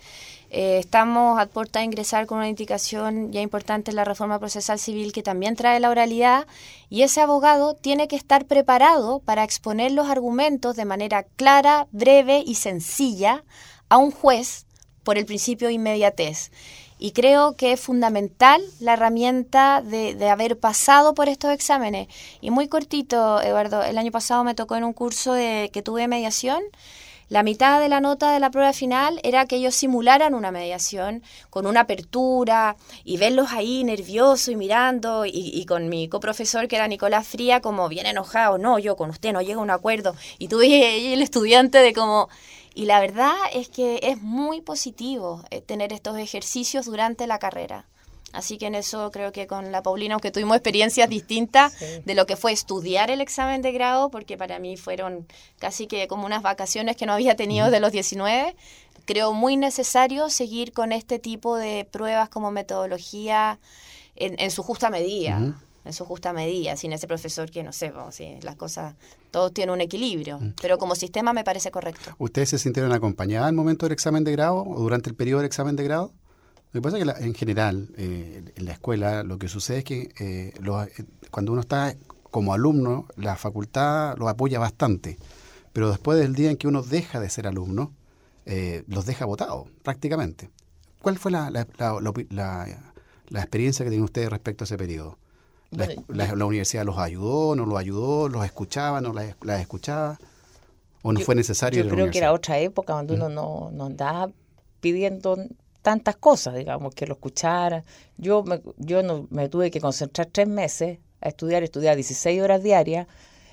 D: Estamos a puerta de ingresar con una indicación ya importante en la reforma procesal civil que también trae la oralidad, y ese abogado tiene que estar preparado para exponer los argumentos de manera clara, breve y sencilla a un juez por el principio de inmediatez. Y creo que es fundamental la herramienta de haber pasado por estos exámenes. Y muy cortito, Eduardo, el año pasado me tocó en un curso que tuve de mediación. La mitad de la nota de la prueba final era que ellos simularan una mediación con una apertura y verlos ahí nerviosos y mirando, y con mi coprofesor, que era Nicolás Fría, como bien enojado, no, yo con usted no llego a un acuerdo. Y tuve el estudiante de como... Y la verdad es que es muy positivo tener estos ejercicios durante la carrera. Así que en eso creo que con la Paulina, aunque tuvimos experiencias distintas de lo que fue estudiar el examen de grado, porque para mí fueron casi que como unas vacaciones que no había tenido desde los 19, creo muy necesario seguir con este tipo de pruebas como metodología en su justa medida. En su justa medida, sin ese profesor que, no sé, si las cosas, todos tienen un equilibrio, pero como sistema me parece correcto.
B: ¿Ustedes se sintieron acompañadas al momento del examen de grado o durante el periodo del examen de grado? Lo que pasa es que en general, en la escuela, lo que sucede es que cuando uno está como alumno, la facultad lo apoya bastante, pero después del día en que uno deja de ser alumno, los deja botados, prácticamente. ¿Cuál fue la experiencia que tienen ustedes respecto a ese periodo? ¿La universidad los ayudó, no los ayudó, los escuchaba, no las escuchaba? ¿O no fue necesario ir a la
C: Yo creo que
B: universidad?
C: era otra época donde uno no andaba pidiendo tantas cosas, digamos, que lo escuchara. Yo me tuve que concentrar 3 meses a estudiar 16 horas diarias.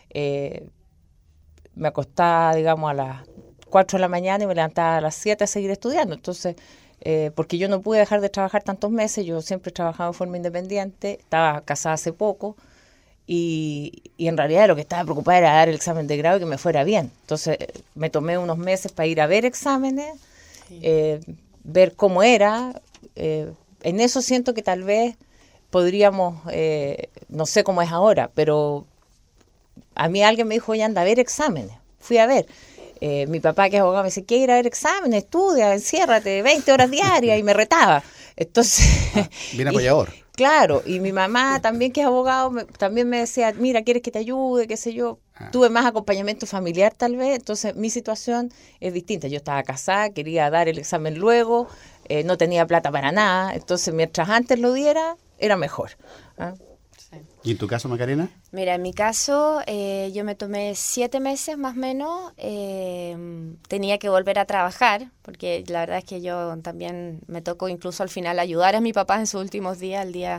C: Me acostaba, digamos, a las 4 de la mañana y me levantaba a las 7 a seguir estudiando. Entonces, porque yo no pude dejar de trabajar tantos meses, yo siempre he trabajado de forma independiente, estaba casada hace poco, y en realidad lo que estaba preocupada era dar el examen de grado y que me fuera bien. Entonces me tomé unos meses para ir a ver exámenes, ver cómo era. En eso siento que tal vez podríamos, no sé cómo es ahora, pero a mí alguien me dijo, oye, anda a ver exámenes. Fui a ver. Mi papá, que es abogado, me dice, ¿qué ir a ver exámenes? Estudia, enciérrate, 20 horas diarias, y me retaba. Entonces,
B: bien apoyador.
C: Claro, y mi mamá también, que es abogado, también me decía, mira, ¿quieres que te ayude? Qué sé yo. Tuve más acompañamiento familiar tal vez, entonces mi situación es distinta. Yo estaba casada, quería dar el examen luego, no tenía plata para nada, entonces mientras antes lo diera, era mejor. ¿Ah?
B: ¿Y en tu caso, Macarena?
D: Mira, en mi caso, yo me tomé 7 meses más o menos. Tenía que volver a trabajar, porque la verdad es que yo también me tocó incluso al final ayudar a mi papá en sus últimos días, el día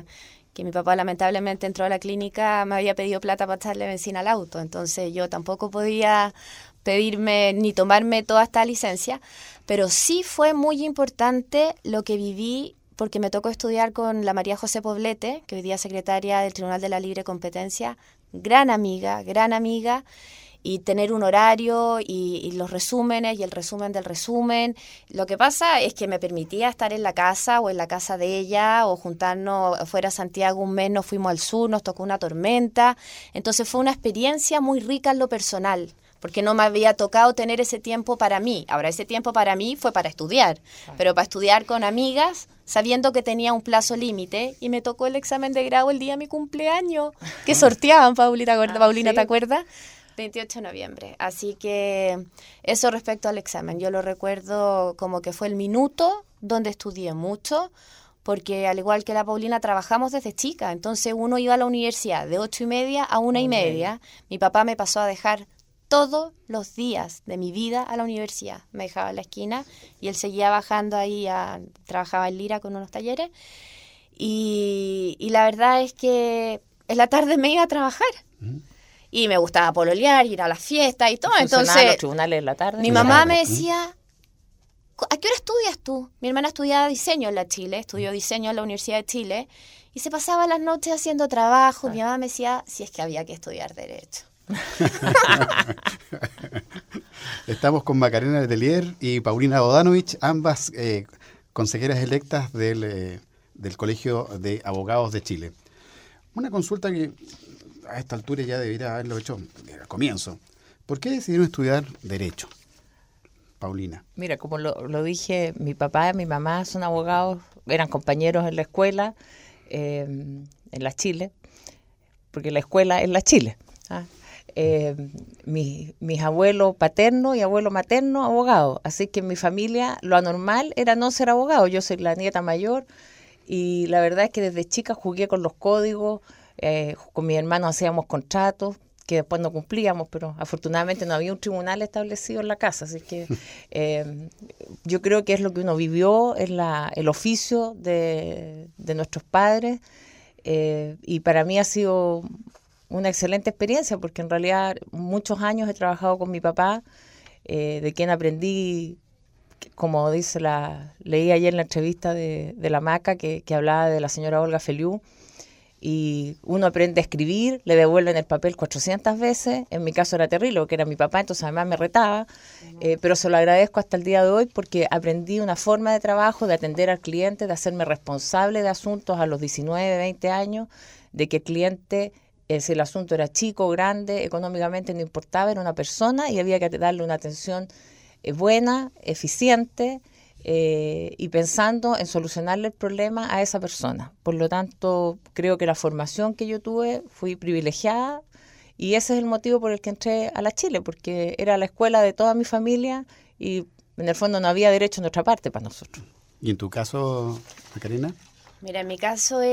D: que mi papá lamentablemente entró a la clínica, me había pedido plata para echarle benzina al auto, entonces yo tampoco podía pedirme ni tomarme toda esta licencia, pero sí fue muy importante lo que viví, porque me tocó estudiar con la María José Poblete, que hoy día es secretaria del Tribunal de la Libre Competencia, gran amiga, y tener un horario y los resúmenes y el resumen del resumen. Lo que pasa es que me permitía estar en la casa o en la casa de ella o juntarnos fuera a Santiago un mes, nos fuimos al sur, nos tocó una tormenta. Entonces fue una experiencia muy rica en lo personal, porque no me había tocado tener ese tiempo para mí. Ahora, ese tiempo para mí fue para estudiar, pero para estudiar con amigas, sabiendo que tenía un plazo límite, y me tocó el examen de grado el día de mi cumpleaños, que sorteaban, Paulina,
C: ¿sí?
D: ¿Te acuerdas? 28 de noviembre. Así que eso respecto al examen. Yo lo recuerdo como que fue el minuto donde estudié mucho, porque al igual que la Paulina trabajamos desde chica. Entonces uno iba a la universidad de 8:30 a 1:30. Mi papá me pasó a dejar todos los días de mi vida a la universidad. Me dejaba en la esquina y él seguía bajando ahí, trabajaba en Lira con unos talleres. Y la verdad es que en la tarde me iba a trabajar. Y me gustaba pololear, ir a las fiestas y todo. Entonces,
C: los tribunales en la tarde.
D: mi mamá me decía, ¿a qué hora estudias tú? Mi hermana estudiaba diseño en la Chile, estudió diseño en la Universidad de Chile, y se pasaba las noches haciendo trabajo. Mi mamá me decía, si es que había que estudiar Derecho.
B: Estamos con Macarena Letelier y Paulina Bodanovich, ambas consejeras electas del Colegio de Abogados de Chile. Una consulta que a esta altura ya debería haberlo hecho al comienzo. ¿Por qué decidieron estudiar Derecho, Paulina?
C: Mira, como lo dije, mi papá y mi mamá son abogados, eran compañeros en la escuela, en la Chile, porque la escuela es la Chile. Mis abuelos paterno y abuelo materno abogados, así que en mi familia lo anormal era no ser abogado. Yo soy la nieta mayor y la verdad es que desde chica jugué con los códigos, con mis hermanos hacíamos contratos que después no cumplíamos, pero afortunadamente no había un tribunal establecido en la casa, así que yo creo que es lo que uno vivió, es el oficio de nuestros padres, y para mí ha sido una excelente experiencia, porque en realidad muchos años he trabajado con mi papá, de quien aprendí, como leí ayer en la entrevista de la Maca, que hablaba de la señora Olga Feliú, y uno aprende a escribir, le devuelven el papel 400 veces, en mi caso era terrible, porque era mi papá, entonces además me retaba, pero se lo agradezco hasta el día de hoy, porque aprendí una forma de trabajo, de atender al cliente, de hacerme responsable de asuntos a los 19, 20 años, de que el cliente, si el asunto era chico o grande, económicamente no importaba, era una persona y había que darle una atención buena, eficiente, y pensando en solucionarle el problema a esa persona. Por lo tanto, creo que la formación que yo tuve fui privilegiada, y ese es el motivo por el que entré a la Chile, porque era la escuela de toda mi familia y en el fondo no había derecho en otra parte para nosotros.
B: ¿Y en tu caso, Macarena?
D: Mira, en mi caso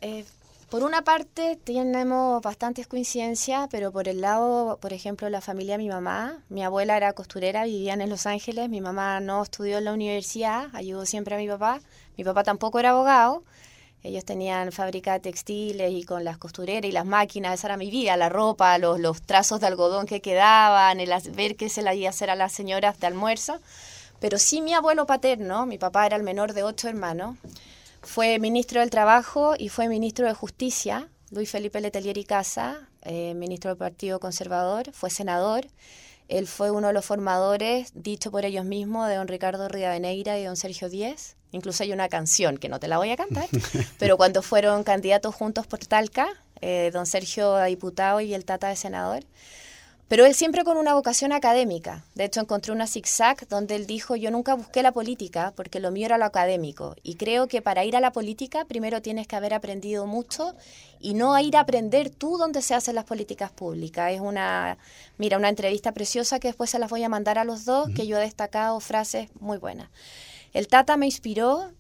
D: por una parte tenemos bastantes coincidencias, pero por el lado, por ejemplo, la familia de mi mamá, mi abuela era costurera, vivían en Los Ángeles, mi mamá no estudió en la universidad, ayudó siempre a mi papá tampoco era abogado, ellos tenían fábrica de textiles y con las costureras y las máquinas, esa era mi vida, la ropa, los trazos de algodón que quedaban, ver qué se le iba a hacer a las señoras de almuerzo, pero sí mi abuelo paterno, mi papá era el menor de 8 hermanos, fue ministro del Trabajo y fue ministro de Justicia, Luis Felipe Letelier y Casa, ministro del Partido Conservador, fue senador. Él fue uno de los formadores, dicho por ellos mismos, de don Ricardo Rivadeneira y don Sergio Díez. Incluso hay una canción que no te la voy a cantar, pero cuando fueron candidatos juntos por Talca, don Sergio a diputado y el Tata de senador. Pero él siempre con una vocación académica. De hecho, encontré una zigzag donde él dijo, yo nunca busqué la política porque lo mío era lo académico. Y creo que para ir a la política primero tienes que haber aprendido mucho y no a ir a aprender tú dónde se hacen las políticas públicas. Es una entrevista preciosa que después se las voy a mandar a los dos, que yo he destacado frases muy buenas. El Tata me inspiró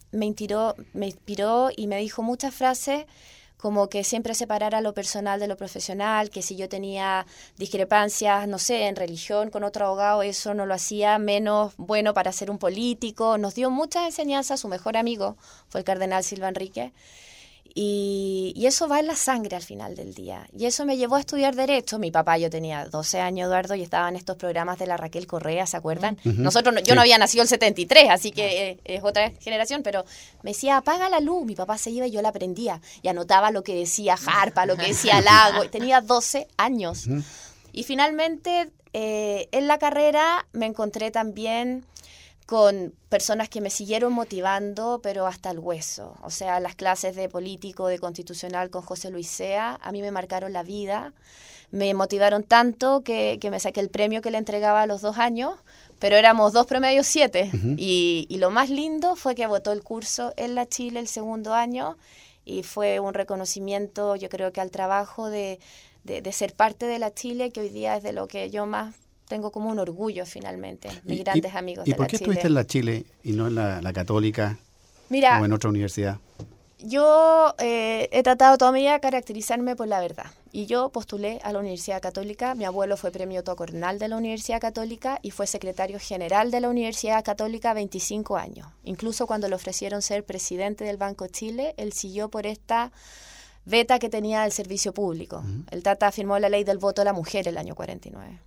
D: y me dijo muchas frases como que siempre separara lo personal de lo profesional, que si yo tenía discrepancias, no sé, en religión con otro abogado, eso no lo hacía menos bueno para ser un político. Nos dio muchas enseñanzas, su mejor amigo fue el cardenal Silva Enrique, Y eso va en la sangre al final del día. Y eso me llevó a estudiar Derecho. Mi papá, yo tenía 12 años, Eduardo, y estaba en estos programas de la Raquel Correa, ¿se acuerdan? Yo no había nacido el 73, así que es otra generación, pero me decía, apaga la luz. Mi papá se iba y yo la prendía. Y anotaba lo que decía Jarpa, lo que decía Lago. Y tenía 12 años. Y finalmente, en la carrera me encontré también con personas que me siguieron motivando, pero hasta el hueso. O sea, las clases de político, de constitucional con José Luis Sea, a mí me marcaron la vida, me motivaron tanto que me saqué el premio que le entregaba a los 2 años, pero éramos 2 promedios 7. Y lo más lindo fue que votó el curso en la Chile el segundo año, y fue un reconocimiento, yo creo que al trabajo de ser parte de la Chile, que hoy día es de lo que yo más tengo como un orgullo finalmente, mis grandes amigos de la Chile.
B: ¿Y por qué estuviste en la Chile y no en la Católica?
D: Mira,
B: o en otra universidad?
D: Yo he tratado toda mi vida de caracterizarme por la verdad. Y yo postulé a la Universidad Católica. Mi abuelo fue premio Tocornal de la Universidad Católica y fue secretario general de la Universidad Católica 25 años. Incluso cuando le ofrecieron ser presidente del Banco Chile, él siguió por esta veta que tenía del servicio público. El Tata firmó la ley del voto a la mujer el año 49.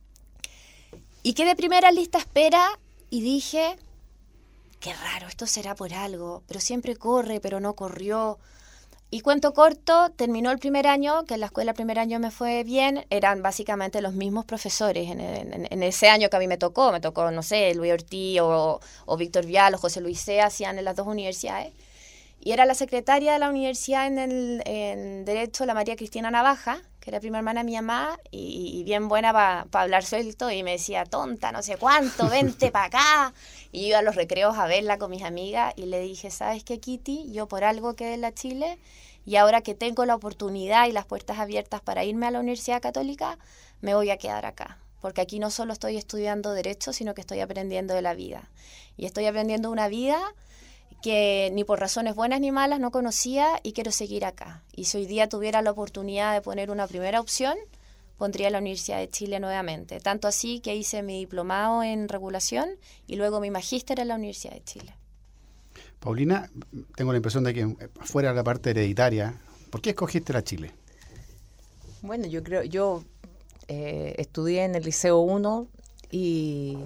D: Y quedé primera en lista espera y dije, qué raro, esto será por algo, pero siempre corre, pero no corrió. Y cuento corto, terminó el primer año, que en la escuela el primer año me fue bien, eran básicamente los mismos profesores en ese año que a mí me tocó, no sé, Luis Ortiz o Víctor Vial o José Luis Sea, hacían en las 2 universidades. Y era la secretaria de la universidad en Derecho, la María Cristina Navaja, que era prima hermana de mi mamá, y bien buena para hablar suelto, y me decía, tonta, no sé cuánto, vente para acá. Y yo iba a los recreos a verla con mis amigas, y le dije, ¿sabes qué, Kitty? Yo por algo quedé en la Chile, y ahora que tengo la oportunidad y las puertas abiertas para irme a la Universidad Católica, me voy a quedar acá. Porque aquí no solo estoy estudiando Derecho, sino que estoy aprendiendo de la vida. Y estoy aprendiendo una vida que ni por razones buenas ni malas no conocía y quiero seguir acá. Y si hoy día tuviera la oportunidad de poner una primera opción, pondría la Universidad de Chile nuevamente. Tanto así que hice mi diplomado en regulación y luego mi magíster en la Universidad de Chile.
B: Paulina, tengo la impresión de que fuera de la parte hereditaria, ¿por qué escogiste la Chile?
C: Bueno, yo estudié en el Liceo 1 y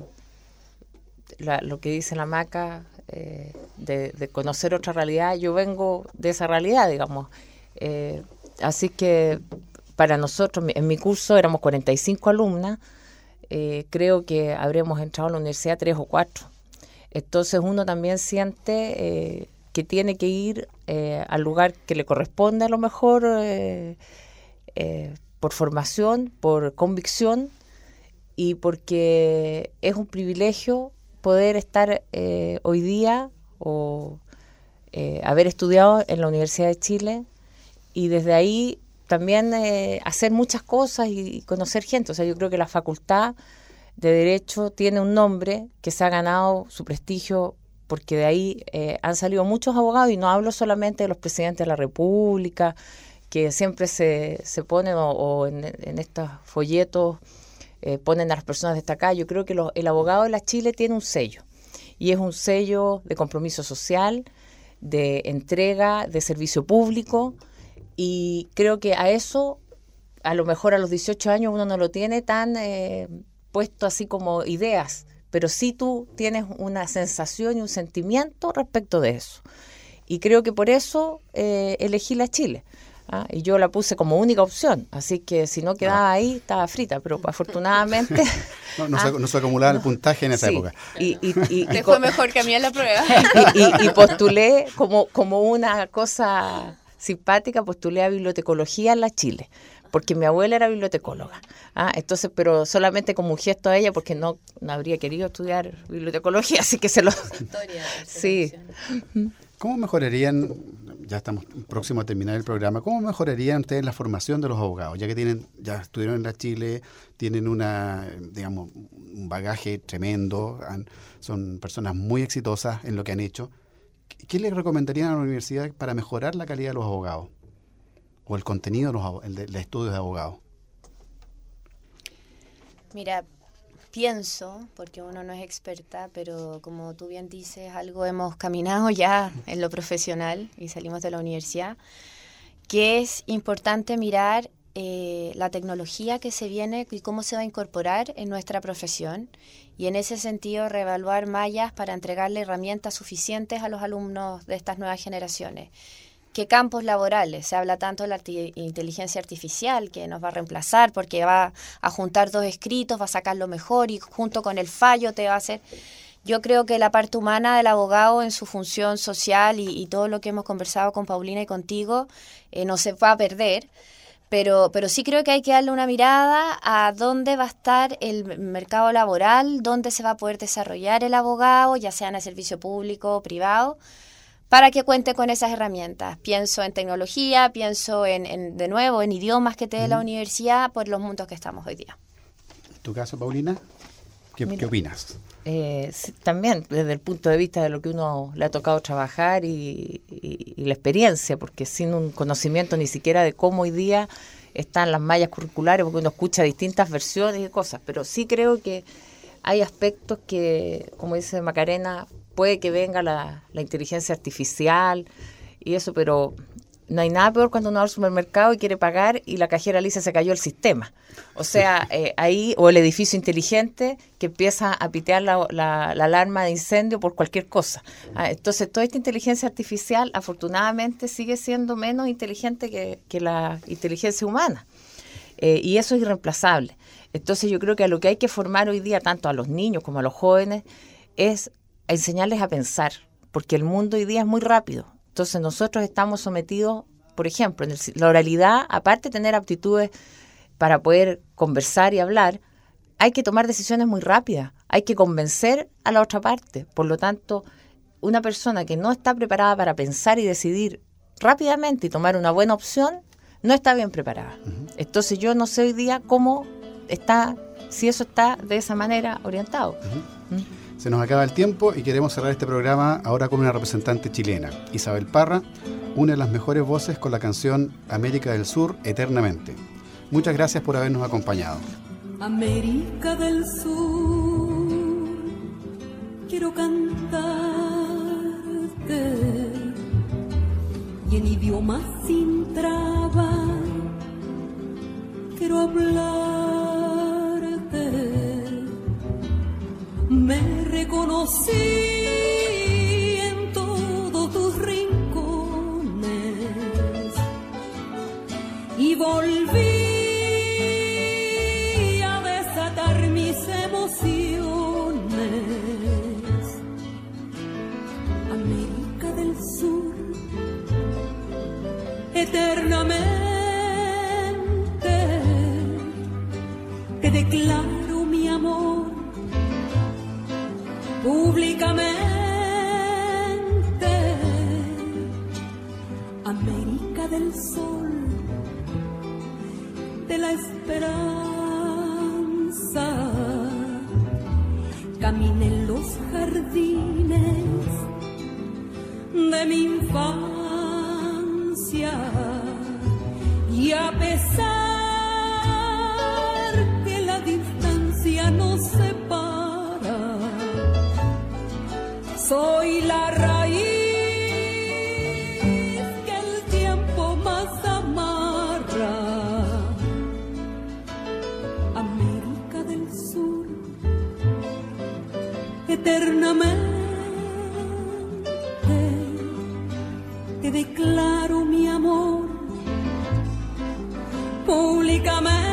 C: lo que dice la Maca, de conocer otra realidad, yo vengo de esa realidad, digamos. Así que para nosotros, en mi curso éramos 45 alumnas, creo que habremos entrado a la universidad 3 o 4. Entonces uno también siente que tiene que ir al lugar que le corresponde a lo mejor, por formación, por convicción y porque es un privilegio poder estar hoy día o haber estudiado en la Universidad de Chile y desde ahí también hacer muchas cosas y conocer gente. O sea, yo creo que la Facultad de Derecho tiene un nombre que se ha ganado su prestigio porque de ahí han salido muchos abogados y no hablo solamente de los presidentes de la República que siempre se ponen o en estos folletos ponen a las personas destacadas. Yo creo que el abogado de la Chile tiene un sello y es un sello de compromiso social, de entrega, de servicio público y creo que a eso, a lo mejor a los 18 años uno no lo tiene tan puesto así como ideas, pero sí tú tienes una sensación y un sentimiento respecto de eso. Y creo que por eso elegí la Chile. Y yo la puse como única opción, así que si no quedaba ahí, estaba frita, pero afortunadamente...
B: no se acumulaba el puntaje en esa época.
D: Te fue mejor que a mí en la prueba.
C: Y postulé como una cosa simpática, postulé a bibliotecología en la Chile, porque mi abuela era bibliotecóloga. Entonces, pero solamente como un gesto a ella, porque no habría querido estudiar bibliotecología, así que se lo...
D: Historia.
C: Sí.
B: ¿Cómo mejorarían, ya estamos próximos a terminar el programa, cómo mejorarían ustedes la formación de los abogados? Ya que ya estuvieron en la Chile, tienen un bagaje tremendo, son personas muy exitosas en lo que han hecho. ¿Qué les recomendarían a la universidad para mejorar la calidad de los abogados? O el contenido de los estudios de abogados.
D: Mira, pienso, porque uno no es experta, pero como tú bien dices, algo hemos caminado ya en lo profesional y salimos de la universidad, que es importante mirar la tecnología que se viene y cómo se va a incorporar en nuestra profesión, y en ese sentido reevaluar mallas para entregarle herramientas suficientes a los alumnos de estas nuevas generaciones. ¿Qué campos laborales? Se habla tanto de la inteligencia artificial, que nos va a reemplazar porque va a juntar 2 escritos, va a sacar lo mejor y junto con el fallo te va a hacer... Yo creo que la parte humana del abogado en su función social y todo lo que hemos conversado con Paulina y contigo no se va a perder, pero sí creo que hay que darle una mirada a dónde va a estar el mercado laboral, dónde se va a poder desarrollar el abogado, ya sea en el servicio público o privado, para que cuente con esas herramientas. Pienso en tecnología, pienso de nuevo en idiomas que te dé la universidad por los mundos que estamos hoy día.
B: ¿En tu caso, Paulina? ¿Qué opinas?
C: Sí, también desde el punto de vista de lo que uno le ha tocado trabajar y la experiencia, porque sin un conocimiento ni siquiera de cómo hoy día están las mallas curriculares, porque uno escucha distintas versiones y cosas, pero sí creo que hay aspectos que, como dice Macarena, puede que venga la inteligencia artificial y eso, pero no hay nada peor cuando uno va al supermercado y quiere pagar y la cajera le dice se cayó el sistema. O sea, ahí, o el edificio inteligente que empieza a pitear la alarma de incendio por cualquier cosa. Entonces, toda esta inteligencia artificial, afortunadamente, sigue siendo menos inteligente que la inteligencia humana. Y eso es irreemplazable. Entonces, yo creo que a lo que hay que formar hoy día, tanto a los niños como a los jóvenes, es a enseñarles a pensar, porque el mundo hoy día es muy rápido. Entonces nosotros estamos sometidos, por ejemplo, en la oralidad, aparte de tener aptitudes para poder conversar y hablar, hay que tomar decisiones muy rápidas, hay que convencer a la otra parte. Por lo tanto, una persona que no está preparada para pensar y decidir rápidamente y tomar una buena opción, no está bien preparada. Entonces yo no sé hoy día cómo está, si eso está de esa manera orientado.
B: Se nos acaba el tiempo y queremos cerrar este programa ahora con una representante chilena. Isabel Parra, una de las mejores voces con la canción América del Sur, Eternamente. Muchas gracias por habernos acompañado.
E: América del Sur, quiero cantarte y en idiomas sin trabas quiero hablarte. Me reconocí en todos tus rincones y volví a desatar mis emociones. América del Sur, eternamente te declaro mi amor públicamente. América del Sol, de la esperanza, caminé en los jardines de mi infancia y a pesar que la distancia nos separa, soy la raíz que el tiempo más amarra. América del Sur, eternamente te declaro mi amor públicamente.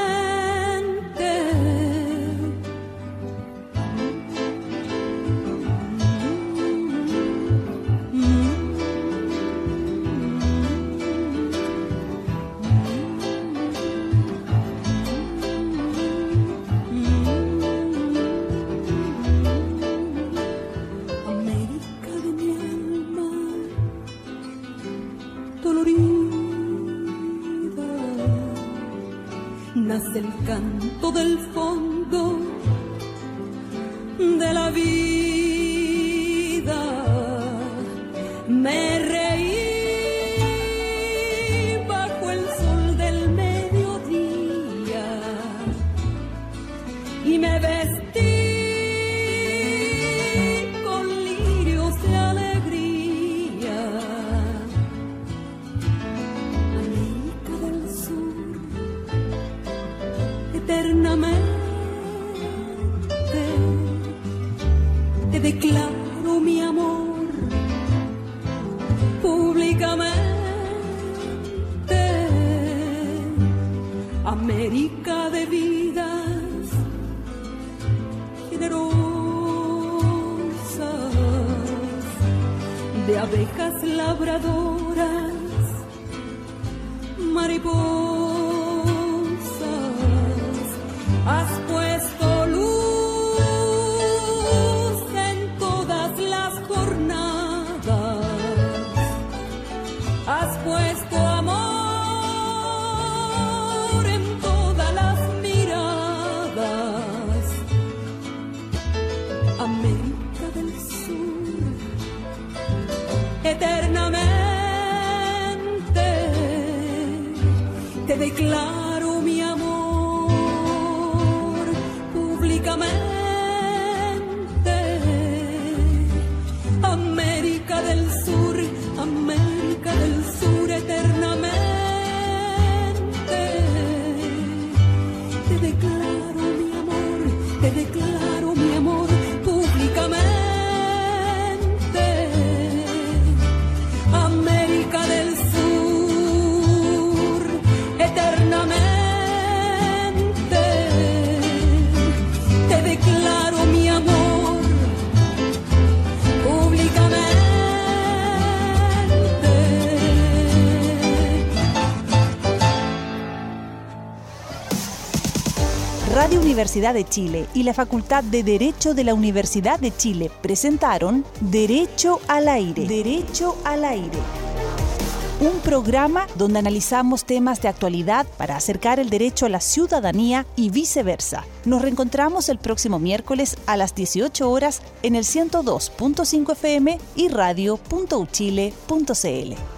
E: Nace el canto del fondo de la vida. Me reí bajo el sol del mediodía y me ves América de vidas generosas, de abejas labradoras, mariposas, has puesto luz en todas las jornadas, has puesto amor en todas las miradas. América del Sur, eternamente te declaro mi amor públicamente. América del Sur, América del Sur, eternamente te declaro mi amor, te declaro mi amor públicamente. América del Sur, eternamente te declaro mi amor públicamente.
A: Radio Universidad de Chile y la Facultad de Derecho de la Universidad de Chile presentaron Derecho al Aire. Derecho al Aire. Un programa donde analizamos temas de actualidad para acercar el derecho a la ciudadanía y viceversa. Nos reencontramos el próximo miércoles a las 18 horas en el 102.5 FM y radio.uchile.cl.